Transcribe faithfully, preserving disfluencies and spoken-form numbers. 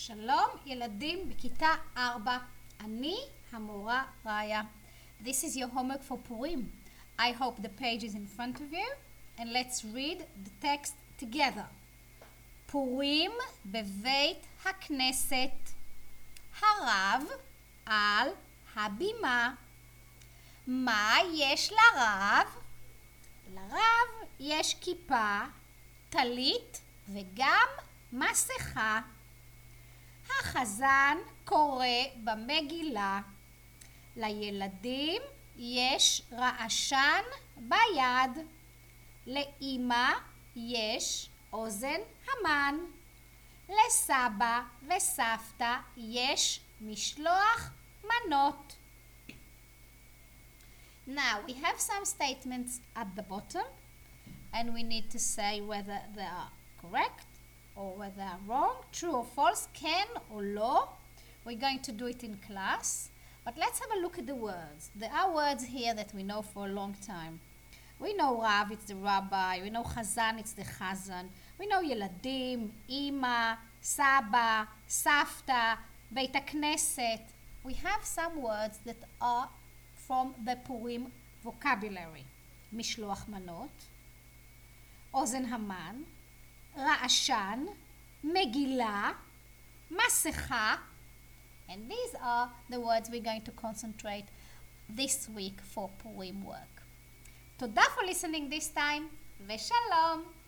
שלום ילדים בכיתה ארבע, אני המורה ראיה. This is your homework for Purim. I hope the page is in front of you and let's read the text together. פורים בבית הכנסת. הרב על הבימה. מה יש לרב? לרב יש כיפה, טלית וגם מסכה. החזן קורא במגילה. לילדים יש רעשן ביד. לאמא יש אוזן המן. לסבא וסבתא יש משלוח מנות. Now we have some statements at the bottom and we need to say whether they are correct or whether they are wrong, true or false, can or לא. We're going to do it in class, but let's have a look at the words. There are words here that we know for a long time. We know Rav, it's the rabbi. We know Chazan, it's the Chazan. We know ילדים, אמא, סבא, סבתא, בית הכנסת. We have some words that are from the Purim vocabulary. משלוח מנות, אוזן המן, רעשן, מגילה, מסכה, and these are the words we're going to concentrate this week for Purim work. תודה for listening this time, ושלום.